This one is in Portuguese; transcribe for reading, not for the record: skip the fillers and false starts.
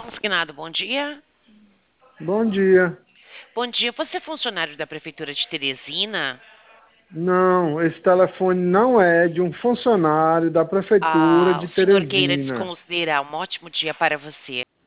Consignado, bom dia. Bom dia. Bom dia, você é funcionário da Prefeitura de Teresina? Não, esse telefone não é de um funcionário da Prefeitura Ah, o de senhor queira Teresina. desconsiderar um ótimo dia para você.